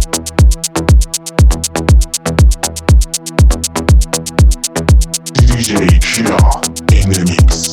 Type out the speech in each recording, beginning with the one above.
DJ Killa in the mix.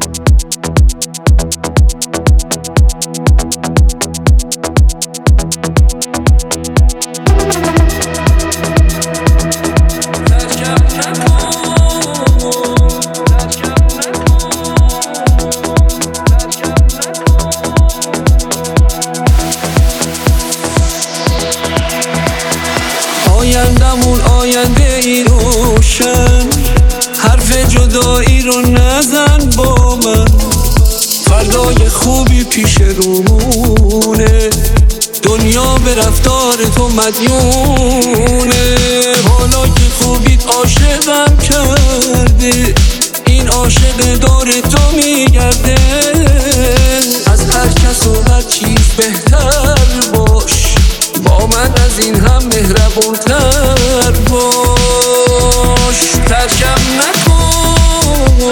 آیندمون آینده ای روشن، حرف جدایی رو نزن با من. فردای خوبی پیش رومونه، دنیا به رفتار تو مدیونه. حالا که خوبیت عاشقم کرده، این عاشق دور تو میگرده. از هر کس و هر چیز بهتر باش، با من از این هم مهربونتر باش. ترکم نکن،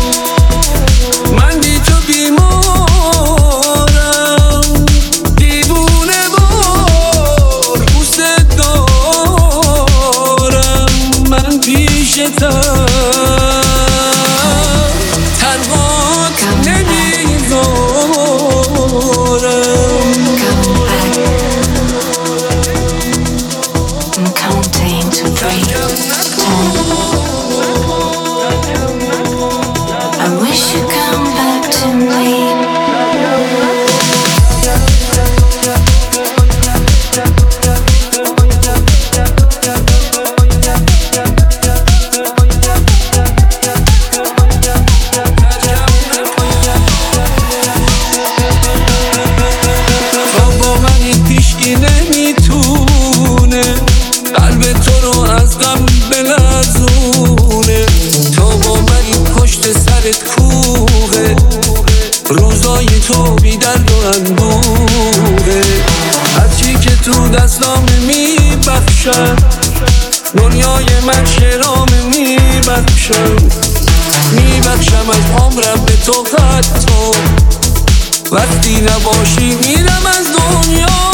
من بی تو بیمارم، دیوونه وار دوست دارم. من پیشتم تنهات نمیذارم. Counting to 3, 10. I wish you'd come back to me. تا با من این پیشگی نمیتونه قلب تو رو از غم بلرزونه. تا با من این پشت سرت کوه، روزای تو بی درد و اندوه. هرچی که تو دستام میبخشم، دنیای من شرام میبخشم. میبخشم از عمرم به تو حتی، وقتی نباشی میرم از دنیا.